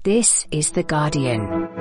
This is The Guardian.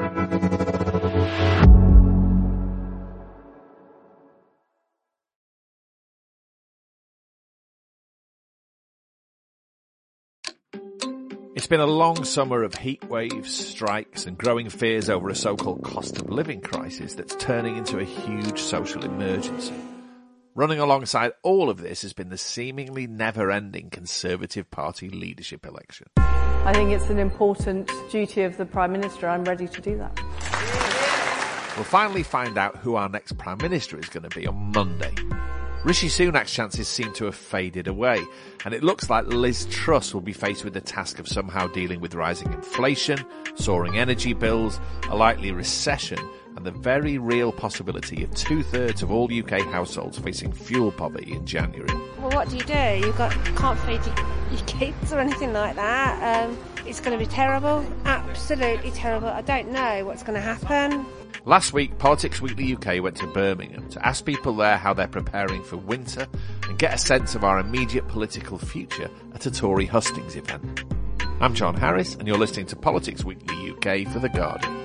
It's been a long summer of heat waves, strikes and growing fears over a so-called cost of living crisis that's turning into a huge social emergency. Running alongside all of this has been the seemingly never-ending Conservative Party leadership election. I think it's an important duty of the Prime Minister. I'm ready to do that. We'll finally find out who our next Prime Minister is going to be on Monday. Rishi Sunak's chances seem to have faded away, and it looks like Liz Truss will be faced with the task of somehow dealing with rising inflation, soaring energy bills, a likely recession, and the very real possibility of 2/3 of all UK households facing fuel poverty in January. Well, what do? You can't feed your kids or anything like that. It's going to be terrible, absolutely terrible. I don't know what's going to happen. Last week, Politics Weekly UK went to Birmingham to ask people there how they're preparing for winter and get a sense of our immediate political future at a Tory hustings event. I'm John Harris, and you're listening to Politics Weekly UK for The Guardian.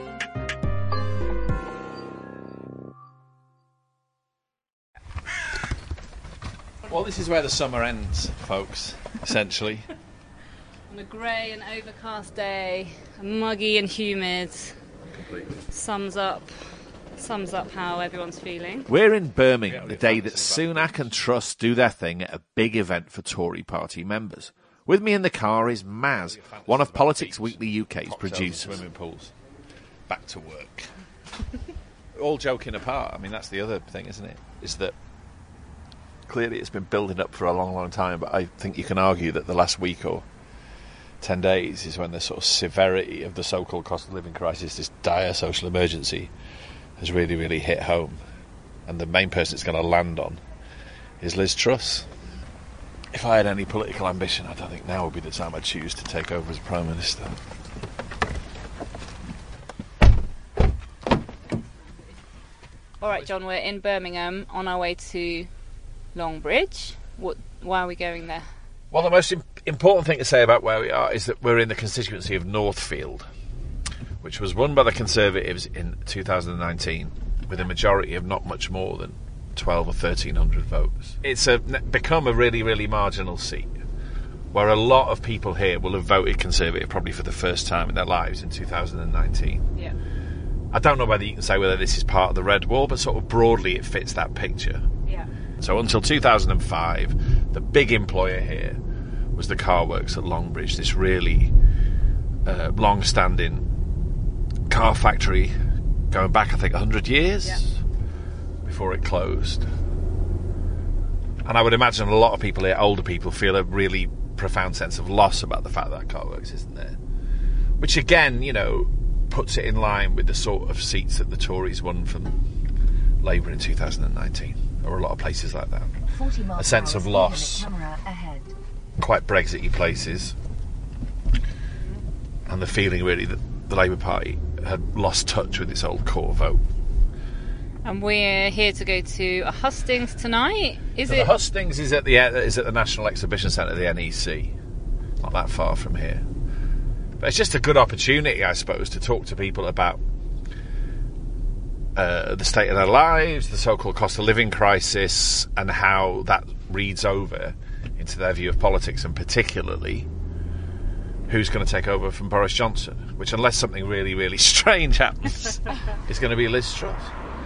Well, this is where the summer ends, folks, essentially. On a grey and overcast day, muggy and humid. Completely. Sums up how everyone's feeling. We're in Birmingham the day that Sunak and Truss do their thing at a big event for Tory party members. With me in the car is Maz, one of Politics Weekly UK's producers. Swimming pools. Back to work. All joking apart, I mean, that's the other thing, isn't it? Is that clearly it's been building up for a long, long time, but I think you can argue that the last week or 10 days is when the sort of severity of the so-called cost of living crisis, this dire social emergency, has really, really hit home. And the main person it's going to land on is Liz Truss. If I had any political ambition, I don't think now would be the time I'd choose to take over as Prime Minister. All right, John, we're in Birmingham on our way to Longbridge. Why are we going there? Well, the most important thing to say about where we are is that we're in the constituency of Northfield, which was won by the Conservatives in 2019 with a majority of not much more than 1,200 or 1,300 votes. It's become a really, really marginal seat where a lot of people here will have voted Conservative probably for the first time in their lives in 2019. Yeah. I don't know whether you can say whether this is part of the Red Wall, but sort of broadly it fits that picture. Yeah. So until 2005, the big employer here was the car works at Longbridge, this really long-standing car factory going back, I think, 100 years before it closed. And I would imagine a lot of people here, older people, feel a really profound sense of loss about the fact that car works isn't there. Which, again, you know, puts it in line with the sort of seats that the Tories won from Labour in 2019. There were a lot of places like that. A sense of loss, quite Brexit-y places, and the feeling really that the Labour Party had lost touch with its old core vote. And we're here to go to a hustings tonight. The hustings is at the National Exhibition Centre, the NEC, not that far from here. But it's just a good opportunity, I suppose, to talk to people about the state of their lives, the so-called cost of living crisis, and how that reads over into their view of politics, and particularly who's going to take over from Boris Johnson, which, unless something really, really strange happens, is going to be Liz Truss.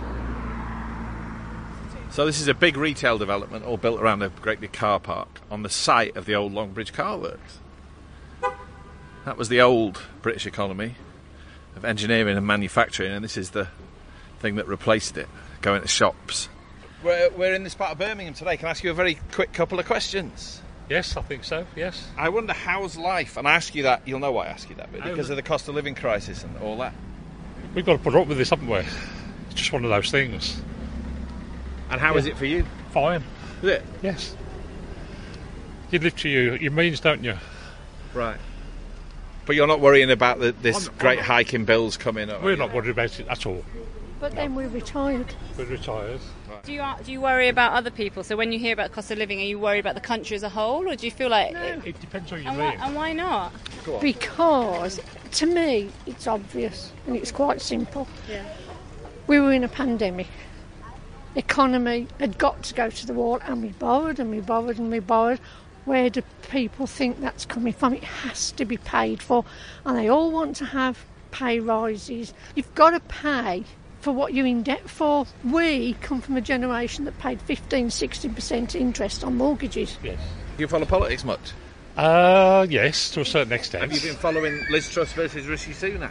So this is a big retail development all built around a great big car park on the site of the old Longbridge Car Works. That was the old British economy of engineering and manufacturing, and this is the thing that replaced it, going to shops. We're in this part of Birmingham today. Can I ask you a very quick couple of questions? Yes, I think so, yes. I wonder, how's life? And I ask you that, you'll know why I ask you that, but because of the cost of living crisis and all that. We've got to put up with this, haven't we? It's just one of those things. And how is it for you? Fine. Is it? Yes. You live to your means, don't you? Right. But you're not worrying about this great hike in bills coming up? We're not worried about it at all. But then we're retired. We're retired. Do you worry about other people? So when you hear about cost of living, are you worried about the country as a whole, or do you feel like... No. It depends on your And mean. why not? Because, to me, it's obvious and it's quite simple. Yeah. We were in a pandemic. Economy had got to go to the wall, and we borrowed and we borrowed and we borrowed. Where do people think that's coming from? It has to be paid for, and they all want to have pay rises. You've got to pay for what you're in debt for. We come from a generation that paid 15-16% interest on mortgages. Yes. Do you follow politics much? Yes, to a certain extent. Have you been following Liz Truss versus Rishi Sunak?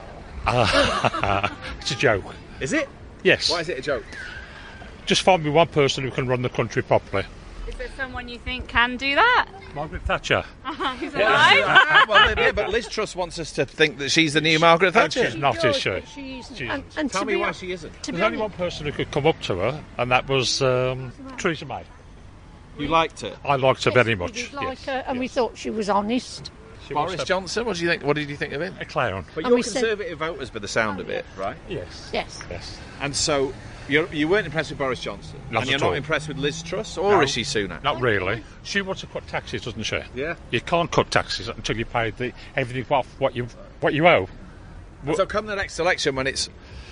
It's a joke. Is it? Yes. Why is it a joke? Just find me one person who can run the country properly. Is there someone you think can do that? Margaret Thatcher. Who's alive? Well, yeah, but Liz Truss wants us to think that she's the new Margaret Thatcher. She's not, is she? She isn't. She isn't. And Tell to me be why hon- she isn't. to be There's only one honest, person who could come up to her, and that was Theresa May. You liked her. I liked her very we much. did like yes. her, and we thought she was honest. She was Boris Johnson, what do you think? What did you think of him? a clown. But And you're we said- Conservative voters by the sound of it, right? Yes. Yes. Yes. And so you weren't impressed with Boris Johnson, Not and you're at not all. impressed with Liz Truss or No. Rishi Sunak. Not really. She wants to cut taxes, doesn't she? Yeah. You can't cut taxes until you pay everything off what you owe. So come the next election, when it's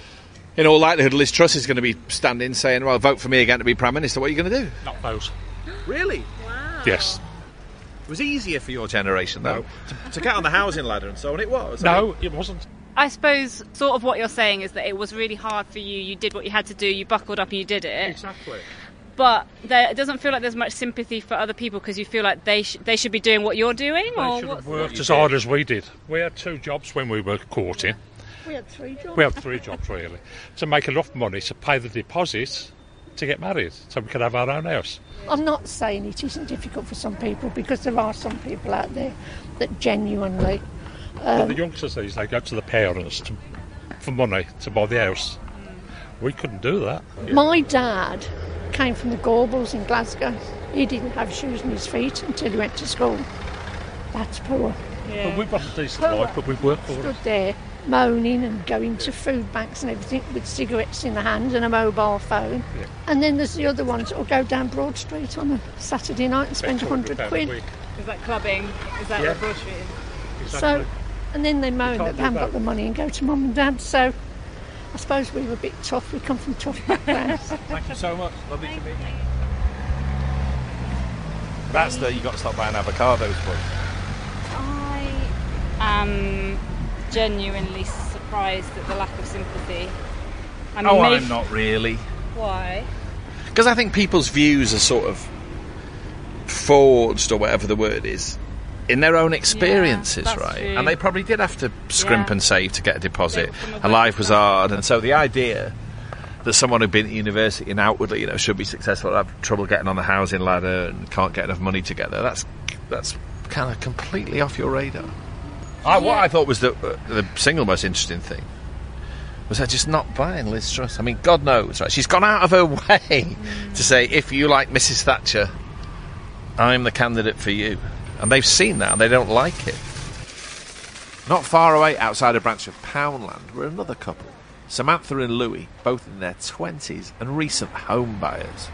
in all likelihood Liz Truss is going to be standing saying, "Well, vote for me again to be Prime Minister." What are you going to do? Not vote. Really? Yes. It was easier for your generation, though, to get on the housing ladder and so on. It was. No, it wasn't. I suppose sort of what you're saying is that it was really hard for you. You did what you had to do. You buckled up and you did it. Exactly. But it doesn't feel like there's much sympathy for other people because you feel like they should be doing what you're doing. They Or should have what's- worked as hard as we did. We had 2 jobs when we were courting. We had 3 jobs. We had 3 jobs, really, to make enough money to pay the deposits to get married, so we could have our own house. I'm not saying it isn't difficult for some people, because there are some people out there that genuinely... But the youngsters these they go to the parents for money to buy the house. We couldn't do that. My dad came from the Gorbals in Glasgow. He didn't have shoes on his feet until he went to school. That's poor. But we've got a decent life, but we've worked for Stood it. there moaning and going to food banks and everything with cigarettes in the hand and a mobile phone. Yeah. And then there's the other ones that will go down Broad Street on a Saturday night and spend £100 £100 a quid. week. Is that clubbing? Is that Yeah. what Broad Street is? Exactly. So, and then they moan can't that they do haven't got both. the money and go to mum and dad. So I suppose we were a bit tough. We come from tough backgrounds. Thank you so much. Lovely to meet you. That's you got to stop buying avocados for. I am genuinely surprised at the lack of sympathy. I mean, I'm not really. Why? Because I think people's views are sort of forged, or whatever the word is, in their own experiences, that's right? true. And they probably did have to scrimp Yeah. and save to get a deposit, From a and life was background. hard. And so the idea that someone who'd been at university and outwardly, should be successful, have trouble getting on the housing ladder and can't get enough money together, that's kind of completely off your radar. What I thought was the single most interesting thing was her just not buying Liz Truss. I mean, God knows, right? She's gone out of her way to say, if you like Mrs. Thatcher, I'm the candidate for you. And they've seen that and they don't like it. Not far away, outside a branch of Poundland, were another couple, Samantha and Louis, both in their 20s and recent home buyers.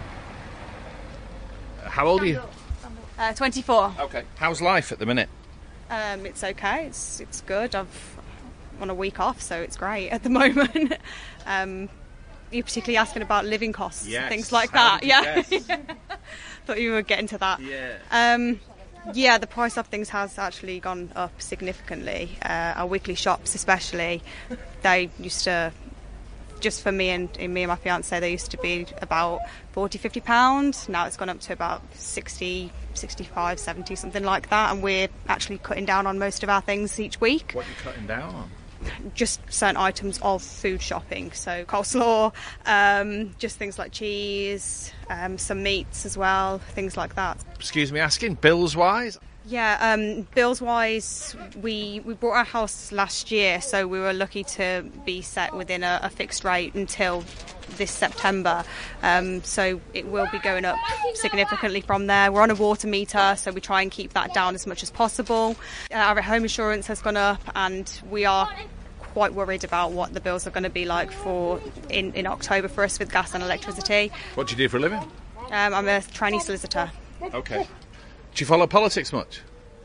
How old are you? 24. Okay. How's life at the minute? It's okay. It's good. I've on a week off, so it's great at the moment. You're particularly asking about living costs, Yes. things like How that. did you Yeah. guess? Thought you were getting to that. Yeah. Yeah, the price of things has actually gone up significantly. Our weekly shops, especially, they used to, just for me and my fiance, they used to be about £40-50. Now it's gone up to about 60, 65, 70, something like that. And we're actually cutting down on most of our things each week. What are you cutting down on? Just certain items of food shopping, so coleslaw, just things like cheese, some meats as well, things like that. Excuse me asking, bills wise? Yeah, bills wise, we bought our house last year, so we were lucky to be set within a fixed rate until this September. So it will be going up significantly from there. We're on a water meter, so we try and keep that down as much as possible. Our home insurance has gone up, and we are quite worried about what the bills are going to be like in October for us with gas and electricity. What do you do for a living? I'm a trainee solicitor. Okay. Do you follow politics much?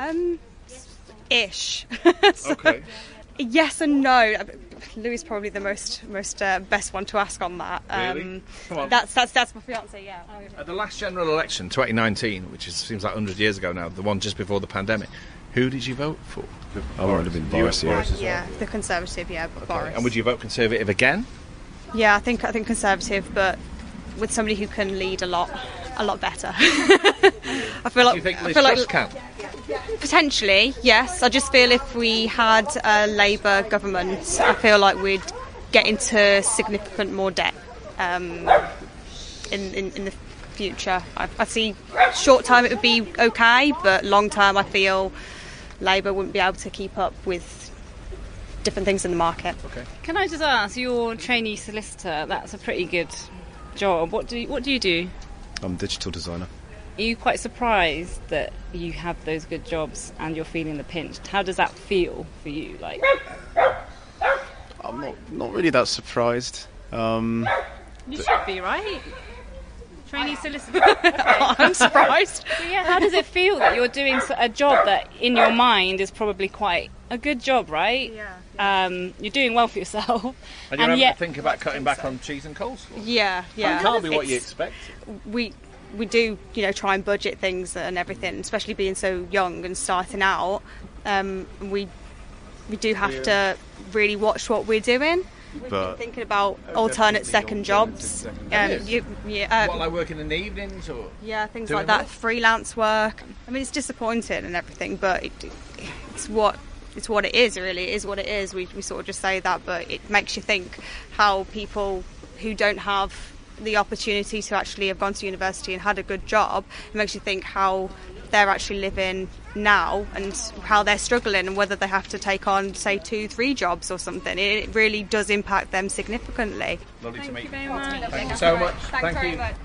Ish. Okay. Yes and no. Louis is probably the most best one to ask on that. Really? Come on. That's my fiance. Yeah. At the last general election, 2019, which seems like 100 years ago now, the one just before the pandemic, who did you vote for? I would have been Boris. Yeah, the Conservative. Yeah, Boris. And would you vote Conservative again? Yeah, I think Conservative, but with somebody who can lead a lot better. I feel like. Do you think Liz Truss can? Potentially, yes. I just feel if we had a Labour government, I feel like we'd get into significant more debt in the future. I see short term it would be okay, but long term I feel Labour wouldn't be able to keep up with different things in the market. Okay. Can I just ask, you're a trainee solicitor, that's a pretty good job. What do you do? I'm a digital designer. Are you quite surprised that you have those good jobs and you're feeling the pinch? How does that feel for you? Like, I'm not really that surprised. you should be, right? Trainee solicitor. I'm surprised. So yeah, how does it feel that you're doing a job that in your mind is probably quite a good job, right? Yeah. You're doing well for yourself. And you're having to think about cutting back on cheese and coleslaw? Yeah. It can't be what you expect. We do, try and budget things and everything, especially being so young and starting out. We do have to really watch what we're doing. We've been thinking about alternate second jobs. Like working in the evenings or? Yeah, things like that. Freelance work. I mean, it's disappointing and everything, but it's what it is. Really, it is what it is. We sort of just say that, but it makes you think how people who don't have the opportunity to actually have gone to university and had a good job, it makes you think how they're actually living now and how they're struggling and whether they have to take on, say, 2-3 jobs or something. It really does impact them significantly. Lovely to meet you. Thank you very much. Thank you so much. Thanks very much.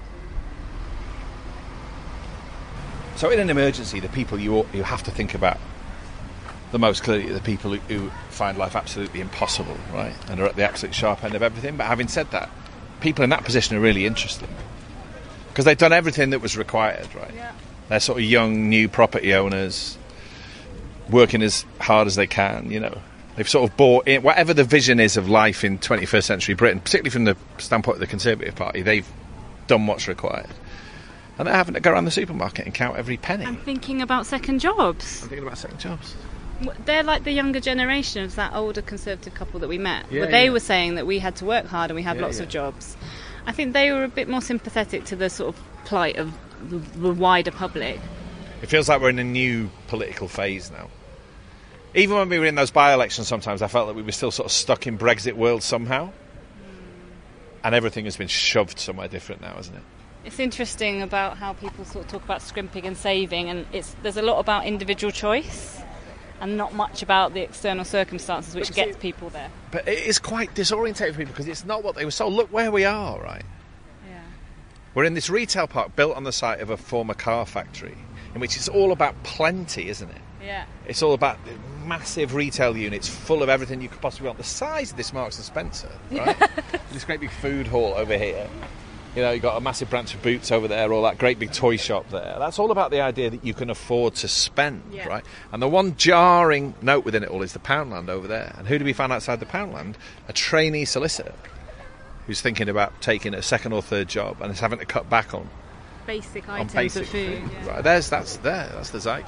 So in an emergency, the people you have to think about the most clearly are the people who find life absolutely impossible, right, and are at the absolute sharp end of everything. But having said that, people in that position are really interesting because they've done everything that was required, right? Yeah. They're sort of young, new property owners working as hard as they can, They've sort of bought in, whatever the vision is of life in 21st century Britain, particularly from the standpoint of the Conservative Party, they've done what's required. And they're having to go around the supermarket and count every penny. I'm thinking about second jobs. I'm thinking about second jobs. They're like the younger generation of that older Conservative couple that we met. Yeah, they were saying that we had to work hard and we had lots of jobs. I think they were a bit more sympathetic to the sort of plight of the wider public. It feels like we're in a new political phase now. Even when we were in those by-elections sometimes I felt that we were still sort of stuck in Brexit world somehow. And everything has been shoved somewhere different now, hasn't it? It's interesting about how people sort of talk about scrimping and saving, and there's a lot about individual choice and not much about the external circumstances which gets people there. But it is quite disorientating for people because it's not what they were sold. Look where we are, right? Yeah. We're in this retail park built on the site of a former car factory in which it's all about plenty, isn't it? Yeah. It's all about massive retail units full of everything you could possibly want. The size of this Marks & Spencer, right? This great big food hall over here. You've got a massive branch of Boots over there, all that great big toy shop there. That's all about the idea that you can afford to spend, right? And the one jarring note within it all is the Poundland over there. And who do we find outside the Poundland? A trainee solicitor who's thinking about taking a second or third job and is having to cut back on basic items of food. Yeah. Right, that's the zeitgeist.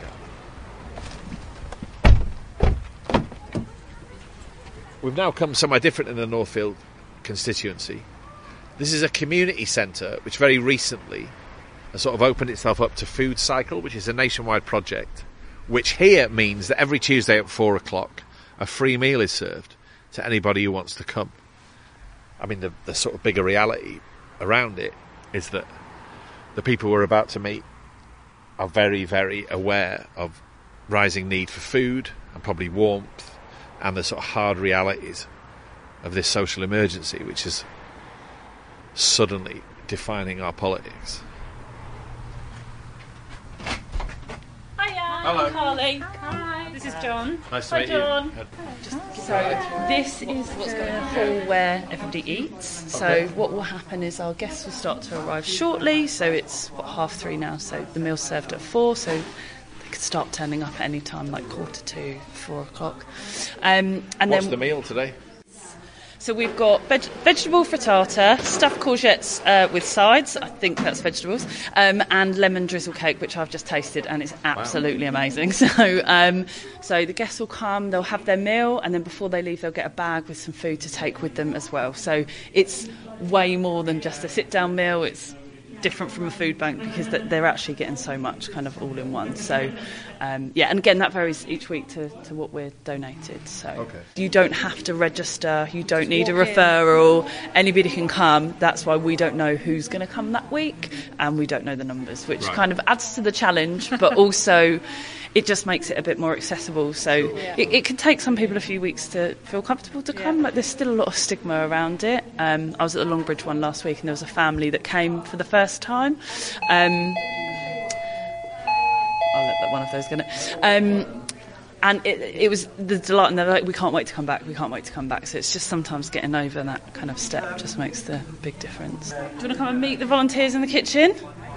We've now come somewhere different in the Northfield constituency. This is a community centre which very recently has sort of opened itself up to Food Cycle, which is a nationwide project, which here means that every Tuesday at 4 o'clock a free meal is served to anybody who wants to come. I mean, the sort of bigger reality around it is that the people we're about to meet are very, very aware of rising need for food and probably warmth and the sort of hard realities of this social emergency, which is suddenly defining our politics. Hiya, Hello. I'm Carly. Hi. This This is John. Nice to meet John. So this is what's going to fall where everybody eats. So what will happen is our guests will start to arrive shortly. So it's 3:30 now. So the meal's served at 4. So they could start turning up at any time, like 2:45, 4 o'clock. What's the meal today? So we've got vegetable frittata, stuffed courgettes with sides, I think that's vegetables, and lemon drizzle cake, which I've just tasted, and it's absolutely amazing. So the guests will come, they'll have their meal, and then before they leave, they'll get a bag with some food to take with them as well. So it's way more than just a sit-down meal. It's different from a food bank because they're actually getting so much kind of all in one. So and again that varies each week to what we're donated. So you don't have to register, you don't need a referral, anybody can come. That's why we don't know who's going to come that week, and we don't know the numbers, which kind of adds to the challenge, but also it just makes it a bit more accessible. So it can take some people a few weeks to feel comfortable to come. Like there's still a lot of stigma around it. I was at the Longbridge one last week, and there was a family that came for the first time. I'll let that one of those go. And it was the delight, and they're like, we can't wait to come back. So it's just sometimes getting over that kind of step just makes the big difference. Do you want to come and meet the volunteers in the kitchen?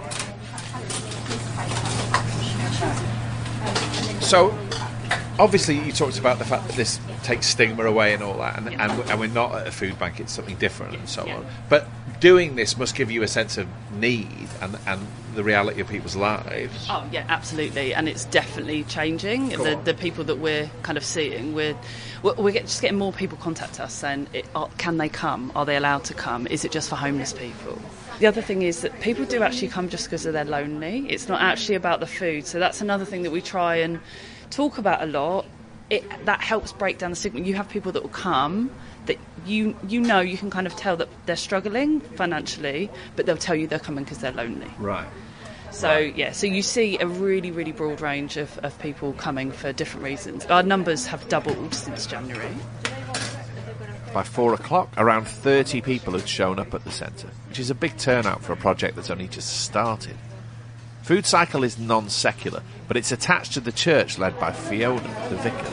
So, obviously, you talked about the fact that this takes stigma away and all that, and we're not at a food bank, it's something different and so on. But doing this must give you a sense of need and the reality of people's lives. Oh, yeah, absolutely. And it's definitely changing. The people that we're kind of seeing, we're just getting more people contact us saying, can they come? Are they allowed to come? Is it just for homeless people? The other thing is that people do actually come just because they're lonely. It's not actually about the food. So that's another thing that we try and talk about a lot. That helps break down the stigma. You have people that will come that you can kind of tell that they're struggling financially, but they'll tell you they're coming because they're lonely. Right. So, so you see a really, really broad range of people coming for different reasons. Our numbers have doubled since January. By 4 o'clock, around 30 people had shown up at the centre, which is a big turnout for a project that's only just started. Food Cycle is non-secular, but it's attached to the church led by Fiona, the vicar.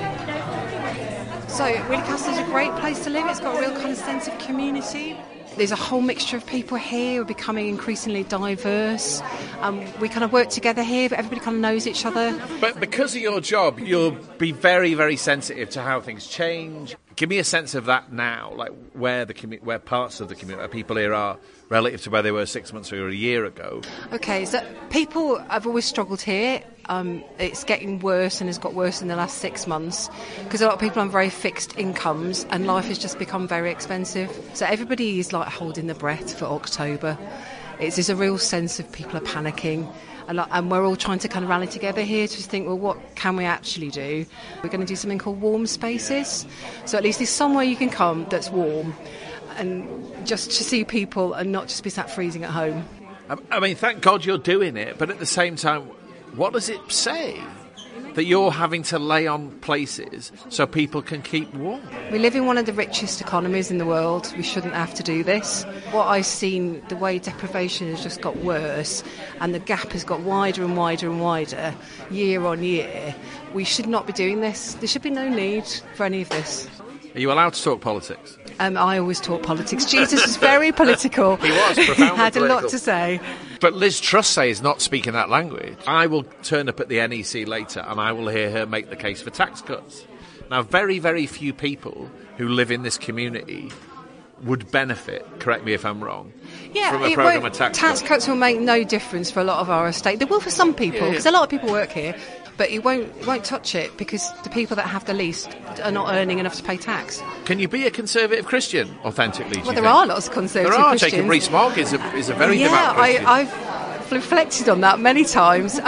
So Wheeler Castle is a great place to live. It's got a real kind of sense of community. There's a whole mixture of people here. We're becoming increasingly diverse. We kind of work together here, but everybody kind of knows each other. But because of your job, you'll be very, very sensitive to how things change. Give me a sense of that now, like where parts of the community, where people here are relative to where they were 6 months or a year ago. Okay, so people have always struggled here. It's getting worse and has got worse in the last 6 months because a lot of people have very fixed incomes and life has just become very expensive. So everybody is like holding their breath for October. There's a real sense of people are panicking. And we're all trying to kind of rally together here to think, well, what can we actually do? We're going to do something called warm spaces. So at least there's somewhere you can come that's warm and just to see people and not just be sat freezing at home. I mean, thank God you're doing it, but at the same time, what does it say? That you're having to lay on places so people can keep warm. We live in one of the richest economies in the world. We shouldn't have to do this. What I've seen, the way deprivation has just got worse and the gap has got wider and wider and wider year on year, we should not be doing this. There should be no need for any of this. Are you allowed to talk politics? I always talk politics. Jesus was very political. He was profoundly He had political. a lot to say. But Liz Truss is not speaking that language. I will turn up at the NEC later and I will hear her make the case for tax cuts. Now, very, very few people who live in this community would benefit, correct me if I'm wrong, from a programme of tax cuts. Tax cuts will make no difference for a lot of our estate. They will for some people, because a lot of people work here. But it won't touch it because the people that have the least are not earning enough to pay tax. Can you be a conservative Christian authentically? Well, there are lots of conservative Christians. Jacob Rees-Mogg is a very devout Christian. I've reflected on that many times.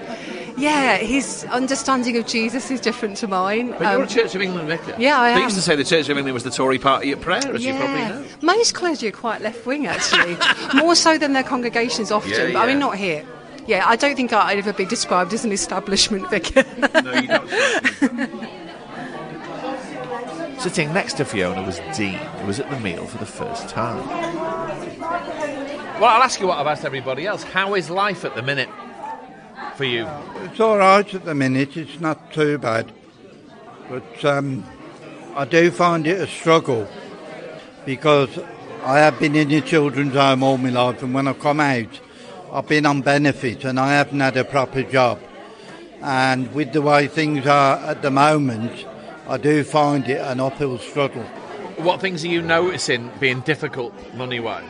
His understanding of Jesus is different to mine. But you're a Church of England vicar. Yeah, I am. They used to say the Church of England was the Tory party at prayer, as you probably know. Most clergy are quite left-wing, actually. More so than their congregations often. But I mean, not here. Yeah, I don't think I'd ever be described as an establishment vicar. No, you don't. Sitting next to Fiona was Dean, who was at the meal for the first time. Well, I'll ask you what I've asked everybody else. How is life at the minute? for you? It's all right at the minute. It's not too bad. But I do find it a struggle because I have been in a children's home all my life, and when I come out, I've been on benefit and I haven't had a proper job. And with the way things are at the moment, I do find it an uphill struggle. What things are you noticing being difficult money-wise?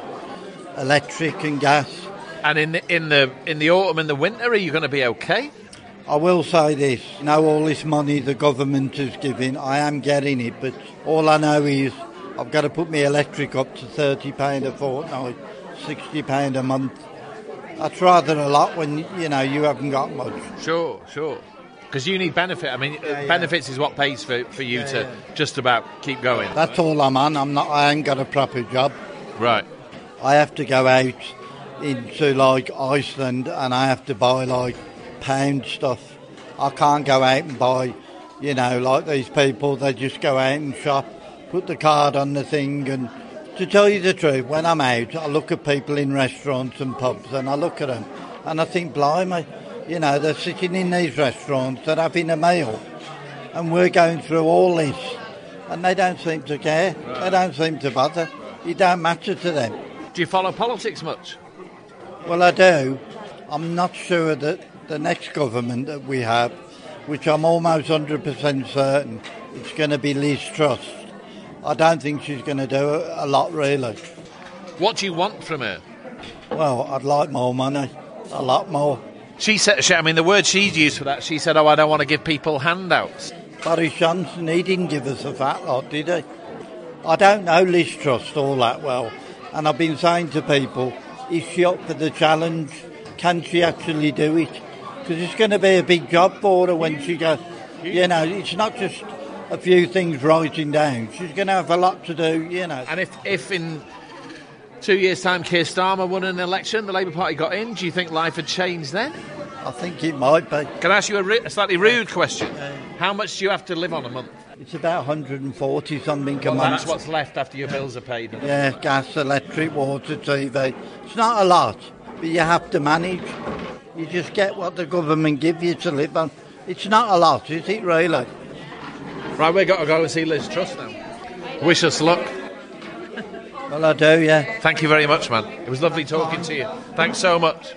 Electric and gas. And in the autumn and the winter, are you going to be okay? I will say this, all this money the government is giving, I am getting it, but all I know is I've got to put my electric up to £30 a fortnight, £60 a month. That's rather a lot when, you haven't got much. Sure. Because you need benefit. I mean, benefits is what pays for you to just about keep going. That's all I'm on. I ain't got a proper job. Right. I have to go out into, Iceland, and I have to buy, pound stuff. I can't go out and buy, like these people, they just go out and shop, put the card on the thing, and to tell you the truth, when I'm out, I look at people in restaurants and pubs, and I look at them, and I think, blimey, they're sitting in these restaurants, they're having a meal, and we're going through all this, and they don't seem to care, they don't seem to bother, it don't matter to them. Do you follow politics much? Well, I do. I'm not sure that the next government that we have, which I'm almost 100% certain, it's going to be Liz Truss. I don't think she's going to do a lot, really. What do you want from her? Well, I'd like more money, a lot more. She said, the word she'd used for that, she said, I don't want to give people handouts. Boris Johnson, he didn't give us a fat lot, did he? I don't know Liz Truss all that well, and I've been saying to people, is she up for the challenge? Can she actually do it? Because it's going to be a big job for her when she goes, it's not just a few things writing down. She's going to have a lot to do, And if in 2 years' time Keir Starmer won an election, the Labour Party got in, do you think life had changed then? I think it might be. Can I ask you a slightly rude question? How much do you have to live on a month? It's about 140 something a month. That's what's left after your bills are paid. Yeah, gas, electric, water, TV. It's not a lot, but you have to manage. You just get what the government give you to live on. It's not a lot, is it really? Right, we've got to go and see Liz Truss now. Wish us luck. Well, I do, yeah. Thank you very much, man. It was lovely talking to you. Thanks so much.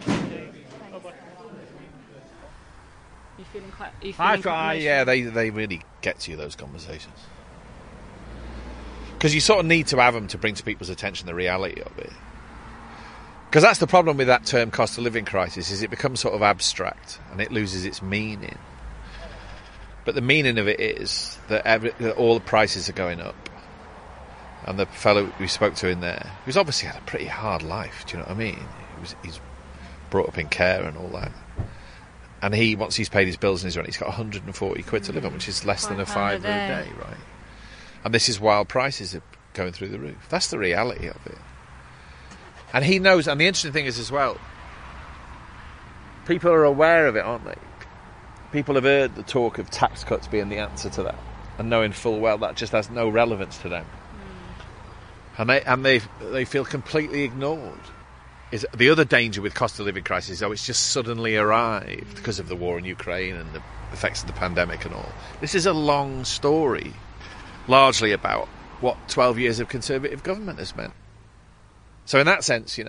Yeah, they really get to you, those conversations. Because you sort of need to have them to bring to people's attention the reality of it. Because that's the problem with that term cost of living crisis, is it becomes sort of abstract and it loses its meaning. But the meaning of it is that all the prices are going up. And the fellow we spoke to in there, who's obviously had a pretty hard life, do you know what I mean? He's brought up in care and all that. And once he's paid his bills and his rent, he's got 140 quid to live on, which is less than a £5 a day, right? And this is while prices are going through the roof. That's the reality of it. And he knows, and the interesting thing is as well, people are aware of it, aren't they? People have heard the talk of tax cuts being the answer to that, and knowing full well that just has no relevance to them. And they feel completely ignored. Is the other danger with cost of living crisis, it's just suddenly arrived because of the war in Ukraine and the effects of the pandemic and all. This is a long story, largely about what 12 years of Conservative government has meant. So in that sense,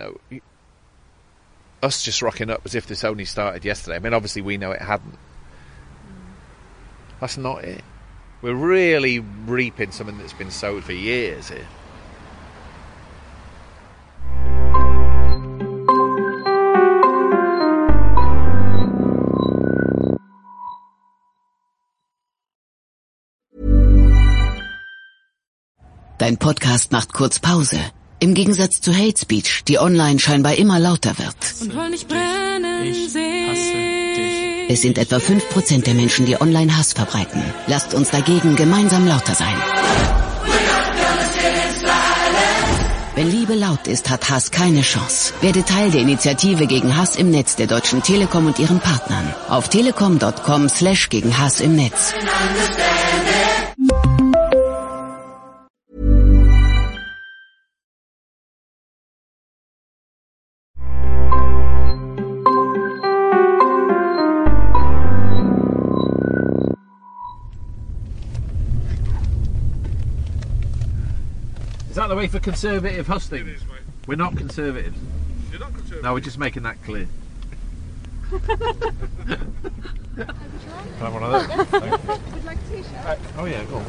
us just rocking up as if this only started yesterday. I mean, obviously we know it hadn't. That's not it. We're really reaping something that's been sowed for years here. Dein Podcast macht kurz Pause. Im Gegensatz zu Hate Speech, die online scheinbar immer lauter wird. Und wollen nicht brennen sehen. Es sind etwa 5% der Menschen, die online Hass verbreiten. Lasst uns dagegen gemeinsam lauter sein. Wenn Liebe laut ist, hat Hass keine Chance. Werde Teil der Initiative gegen Hass im Netz der Deutschen Telekom und ihren Partnern. Auf telekom.com/gegen Hass im Netz. Is that the way for conservative hustings? It is, mate. We're not conservatives. You're not conservative. No, we're just making that clear. Can I have one of those? Would like a t-shirt? Oh yeah, go on.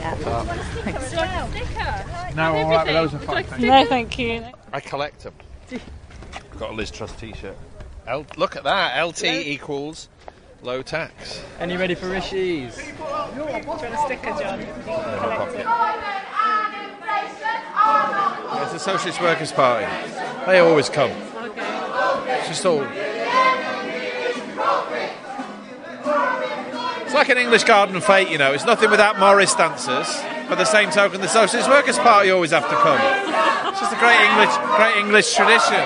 No, all right, but those are fine. No, thank you. I collect them. Got a Liz Truss t-shirt. Look at that. LT equals low tax. And you ready for Rishi's? Do you want a sticker, John? It's the Socialist Workers' Party. They always come. It's just all... It's like an English garden fete, you know. It's nothing without Morris dancers. By the same token, the Socialist Workers' Party always have to come. It's just a great English tradition.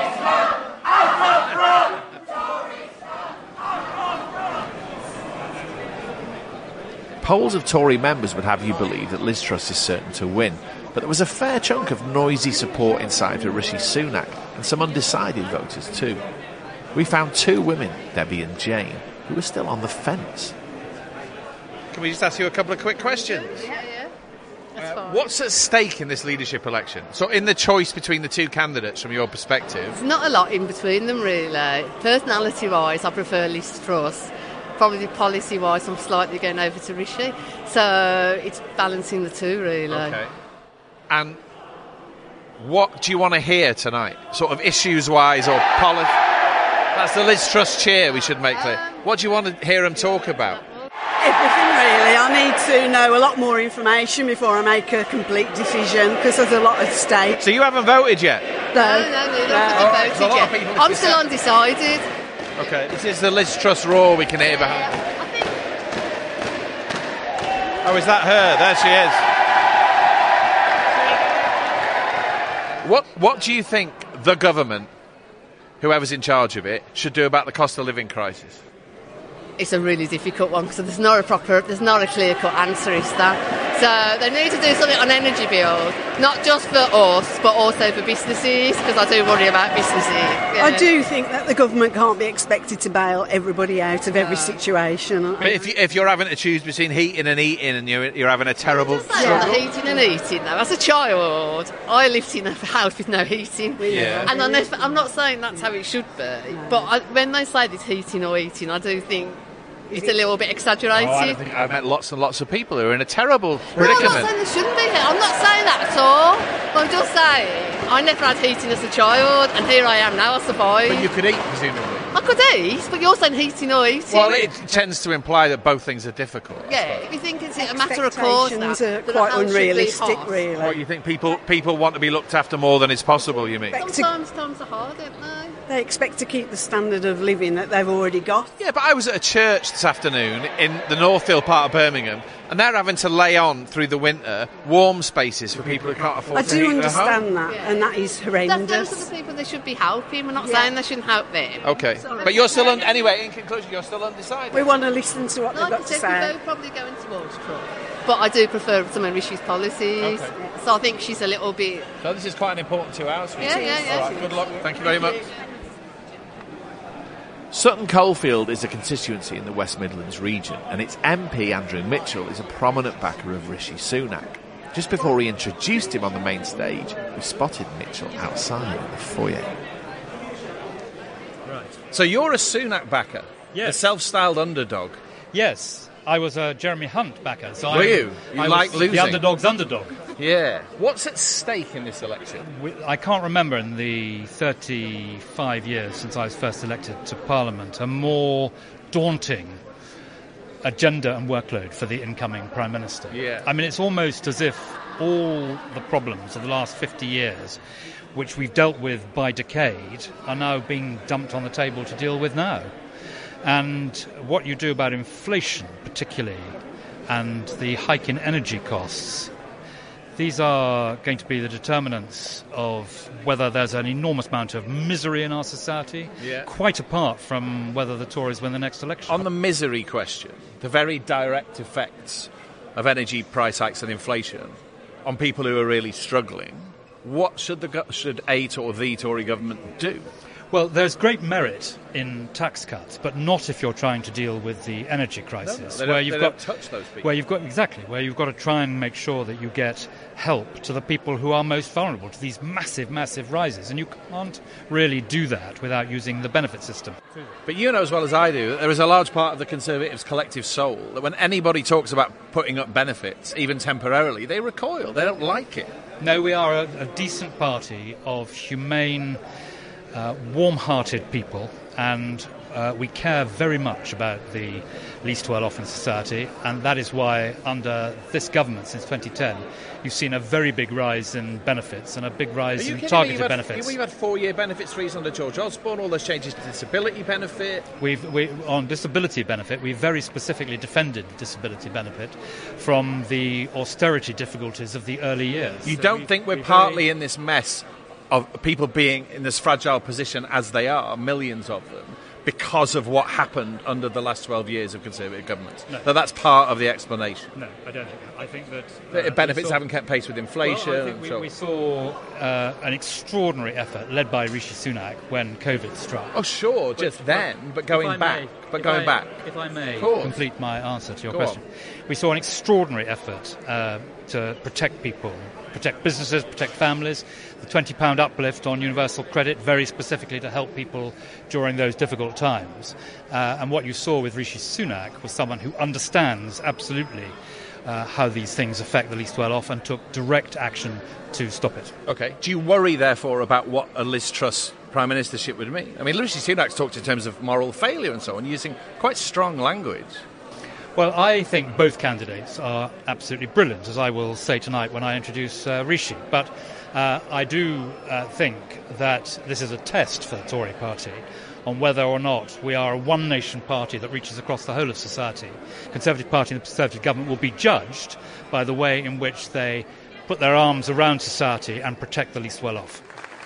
Polls of Tory members would have you believe that Liz Truss is certain to win, but there was a fair chunk of noisy support inside for Rishi Sunak, and some undecided voters too. We found two women, Debbie and Jane, who were still on the fence. Can we just ask you a couple of quick questions? Yeah. That's fine. What's at stake in this leadership election? So in the choice between the two candidates, from your perspective? There's not a lot in between them, really. Personality-wise, I prefer Liz Truss. Probably policy-wise, I'm slightly going over to Rishi. So it's balancing the two, really. Okay. And what do you want to hear tonight? Sort of issues-wise or policy? That's the Liz Truss cheer we should make clear. What do you want to hear him talk about? Everything, really. I need to know a lot more information before I make a complete decision, because there's a lot at stake. So you haven't voted yet? No, I haven't voted yet. I'm still undecided. Okay, this is the Liz Truss roar we can hear behind. Oh, is that her? There she is. What do you think the government, whoever's in charge of it, should do about the cost of living crisis? It's a really difficult one because there's not a clear-cut answer, is there? So they need to do something on energy bills, not just for us, but also for businesses, because I do worry about businesses. You know? I do think that the government can't be expected to bail everybody out of every situation. But if you're having to choose between heating and eating, and you're having a terrible struggle. Heating and eating, though. As a child, I lived in a house with no heating. Yeah. And I'm not saying that's how it should be, but when they say it's heating or eating, I do think it's a little bit exaggerated. I've met lots and lots of people who are in a terrible predicament. No, I'm not saying there shouldn't be. I'm not saying that at all. But I'm just saying, I never had heating as a child, and here I am now, I suppose. But you could eat, presumably. I could eat, but you're saying heating or eating. Well, it tends to imply that both things are difficult. Yeah, if you think it's a matter of course, Expectations are quite unrealistic, really. What, you think people want to be looked after more than is possible, you mean? Sometimes times are hard, don't they? They expect to keep the standard of living that they've already got. Yeah, but I was at a church this afternoon in the Northfield part of Birmingham, and they're having to lay on through the winter warm spaces for people who can't afford I to do heat their home. understand that, and that is horrendous. Those are the people they should be helping. We're not saying they shouldn't help them. Okay, but you're still anyway. In conclusion, you're still undecided. We want to listen to what they've got to say. We're probably going towards Trump, but I do prefer some of Rishi's policies. Okay. So I think she's a little bit. So this is quite an important 2 hours for you. Yeah. All right, good luck. Thank you very much. Sutton Coldfield is a constituency in the West Midlands region, and its MP Andrew Mitchell is a prominent backer of Rishi Sunak. Just before he introduced him on the main stage, we spotted Mitchell outside in the foyer. Right. So you're a Sunak backer? Yes. A self-styled underdog? Yes. I was a Jeremy Hunt backer. So Were you? You like losing? The underdog's underdog. Yeah. What's at stake in this election? I can't remember in the 35 years since I was first elected to Parliament a more daunting agenda and workload for the incoming Prime Minister. Yeah. I mean, it's almost as if all the problems of the last 50 years, which we've dealt with by decade, are now being dumped on the table to deal with now. And what you do about inflation, particularly, and the hike in energy costs, these are going to be the determinants of whether there's an enormous amount of misery in our society, quite apart from whether the Tories win the next election. On the misery question, the very direct effects of energy price hikes and inflation on people who are really struggling, what should the Tory government do? Well, there's great merit in tax cuts, but not if you're trying to deal with the energy crisis, they don't touch those people. where you've got to try and make sure that you get help to the people who are most vulnerable to these massive, massive rises, and you can't really do that without using the benefit system. But you know as well as I do that there is a large part of the Conservatives' collective soul that when anybody talks about putting up benefits, even temporarily, they recoil. They don't like it. No, we are a decent party of humane, warm-hearted people, and we care very much about the least well-off in society, and that is why under this government since 2010 you've seen a very big rise in benefits and a big rise in targeted benefits. We've had 4-year benefits freeze under George Osborne, all those changes to disability benefit. On disability benefit, we very specifically defended disability benefit from the austerity difficulties of the early years. You don't think we're partly in this mess of people being in this fragile position as they are, millions of them, because of what happened under the last 12 years of Conservative governments? No. That's part of the explanation. No, I don't think that. I think that benefits haven't kept pace with inflation. Well, I think we saw an extraordinary effort led by Rishi Sunak when COVID struck. Oh, sure, but going back. If I may complete my answer to your question. We saw an extraordinary effort to protect people, protect businesses, protect families. The £20 uplift on universal credit, very specifically to help people during those difficult times. And what you saw with Rishi Sunak was someone who understands absolutely how these things affect the least well-off and took direct action to stop it. OK. Do you worry, therefore, about what a Liz Truss Prime Ministership would mean? I mean, Rishi Sunak's talked in terms of moral failure and so on, using quite strong language. Well, I think both candidates are absolutely brilliant, as I will say tonight when I introduce Rishi. But I do think that this is a test for the Tory party on whether or not we are a one-nation party that reaches across the whole of society. The Conservative Party and the Conservative government will be judged by the way in which they put their arms around society and protect the least well-off.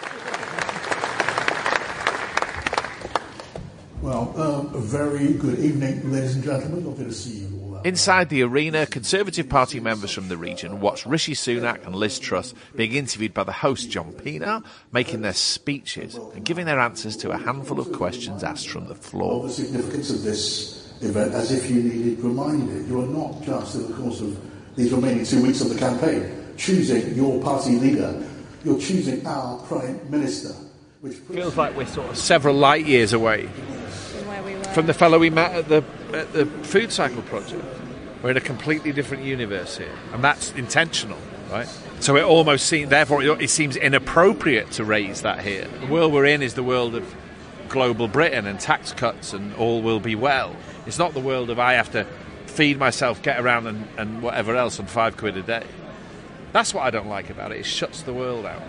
Well, a very good evening, ladies and gentlemen. Lovely to see you all. Inside the arena, Conservative Party members from the region watched Rishi Sunak and Liz Truss being interviewed by the host John Pienaar, making their speeches and giving their answers to a handful of questions asked from the floor. The significance of this event, as if you needed reminded. You are not just, in the course of these remaining 2 weeks of the campaign, choosing your party leader. You're choosing our Prime Minister. Which feels like we're sort of several light years away from the fellow we met at the Food Cycle project. We're in a completely different universe here, and that's intentional, right? So it almost seems, therefore, it seems inappropriate to raise that here. The world we're in is the world of global Britain and tax cuts and all will be well. It's not the world of I have to feed myself, get around and whatever else on £5 a day. That's what I don't like about it. It shuts the world out.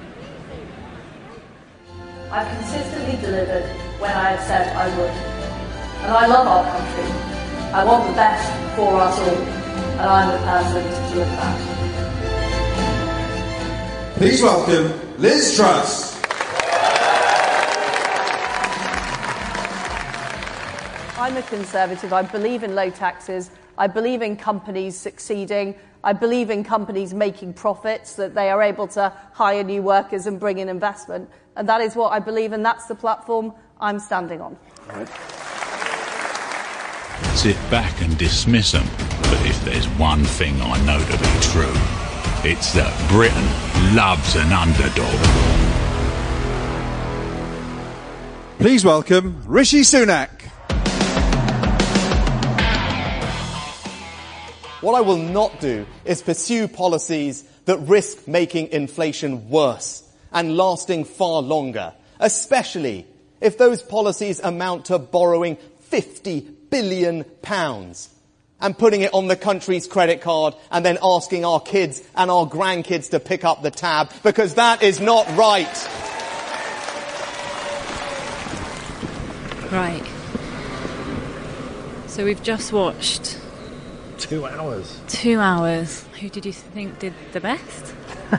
I've consistently delivered when I have said I would. And I love our country. I want the best for us all. And I'm the person to deliver that. Please welcome Liz Truss. I'm a Conservative. I believe in low taxes. I believe in companies succeeding. I believe in companies making profits, that they are able to hire new workers and bring in investment. And that is what I believe, and that's the platform I'm standing on. All right. Sit back and dismiss them. But if there's one thing I know to be true, it's that Britain loves an underdog. Please welcome Rishi Sunak. What I will not do is pursue policies that risk making inflation worse and lasting far longer, especially if those policies amount to borrowing £50 billion and putting it on the country's credit card and then asking our kids and our grandkids to pick up the tab, because that is not right. Right. So we've just watched 2 hours. 2 hours. Who did you think did the best?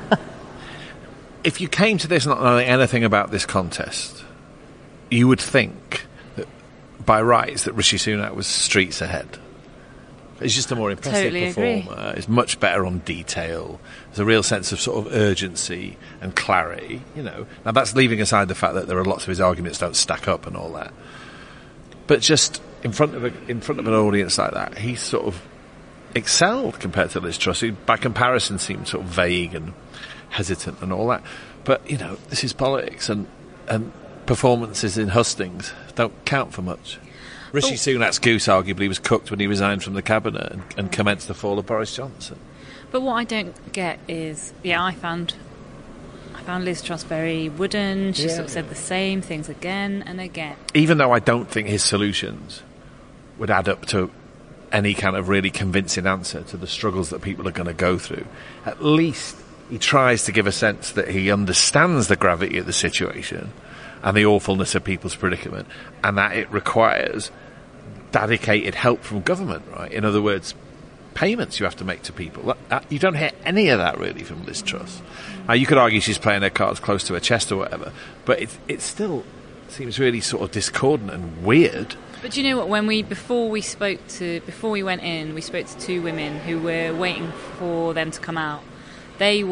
If you came to this not knowing anything about this contest, you would think that by rights that Rishi Sunak was streets ahead. He's just a more impressive performer. He's much better on detail. There's a real sense of sort of urgency and clarity, you know. Now, that's leaving aside the fact that there are lots of his arguments don't stack up and all that. But just in front of an audience like that, he's sort of excelled compared to Liz Truss, who by comparison seemed sort of vague and hesitant and all that. But, you know, this is politics, and performances in hustings don't count for much. Rishi Sunak's goose arguably was cooked when he resigned from the cabinet and commenced the fall of Boris Johnson. But what I don't get is, I found Liz Truss very wooden. She sort of said the same things again and again. Even though I don't think his solutions would add up to any kind of really convincing answer to the struggles that people are going to go through, at least he tries to give a sense that he understands the gravity of the situation and the awfulness of people's predicament, and that it requires dedicated help from government, right? In other words, payments you have to make to people. You don't hear any of that really from Liz Truss. Now, you could argue she's playing her cards close to her chest or whatever, but it still seems really sort of discordant and weird. But do you know what? Before we went in, we spoke to two women who were waiting for them to come out. They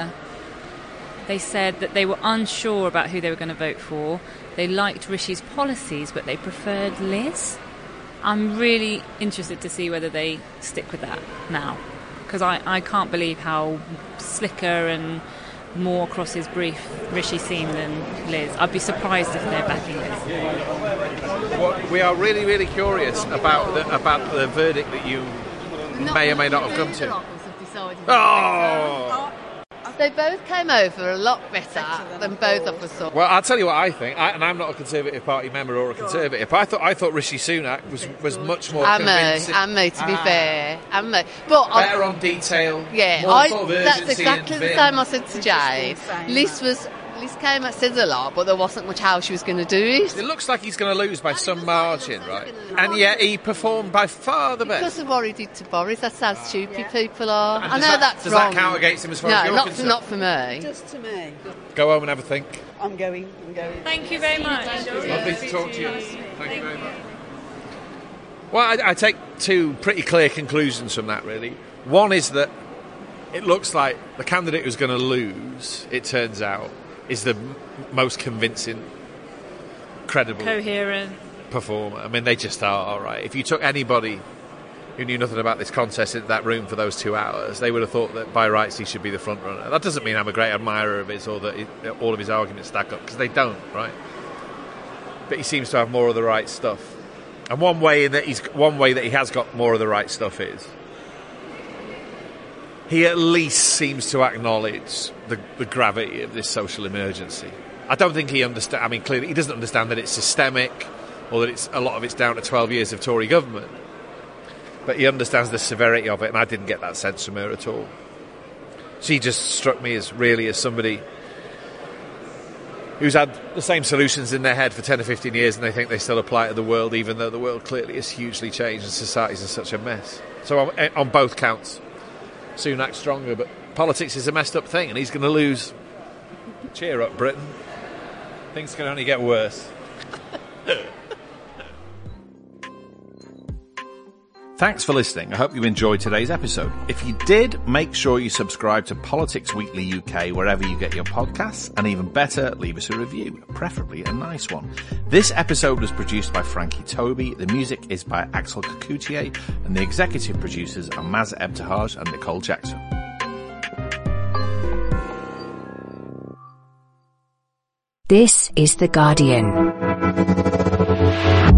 said that they were unsure about who they were going to vote for. They liked Rishi's policies, but they preferred Liz. I'm really interested to see whether they stick with that now, because I can't believe how slicker and more across his brief Rishi seemed than Liz. I'd be surprised if they're backing Liz. We are really, really curious about the verdict that you may or may not have come to. Oh! They both came over a lot better than both of us thought. Well, I'll tell you what I think, and I'm not a Conservative Party member or a Conservative, but I thought Rishi Sunak was much more convincing. And me, to be fair. And me. But better on detail. Yeah, that's exactly the same I said to Jade. Liz came out, said a lot, but there wasn't much how she was going to do it. It looks like he's going to lose by some margin, right? And yet he performed by far the best. Because of what he did to Boris, that's how stupid people are. I know that's does wrong. Does that count against him as far as you're concerned? No, not for me. Just to me. Go home and have a think. I'm going. Thank you very much. Lovely to talk to you. Thank you very much. Well, I take two pretty clear conclusions from that, really. One is that it looks like the candidate who's going to lose, it turns out, is the most convincing, credible, coherent performer. I mean, they just are, right? If you took anybody who knew nothing about this contest into that room for those 2 hours, they would have thought that by rights he should be the front runner. That doesn't mean I'm a great admirer of his or that all of his arguments stack up, because they don't, right? But he seems to have more of the right stuff. And one way that he has got more of the right stuff is he at least seems to acknowledge the gravity of this social emergency. I don't think he understands. I mean, clearly he doesn't understand that it's systemic, or that a lot of it's down to 12 years of Tory government. But he understands the severity of it, and I didn't get that sense from her at all. She just struck me as somebody who's had the same solutions in their head for 10 or 15 years, and they think they still apply to the world, even though the world clearly has hugely changed and society's in such a mess. So on both counts, Sunak's stronger, but politics is a messed up thing, and he's going to lose. Cheer up, Britain. Things can only get worse. Thanks for listening. I hope you enjoyed today's episode. If you did, make sure you subscribe to Politics Weekly UK wherever you get your podcasts, and even better, leave us a review, preferably a nice one. This episode was produced by Frankie Toby, the music is by Axel Kakoutié, and the executive producers are Maz Ebtehaj and Nicole Jackson. This is The Guardian.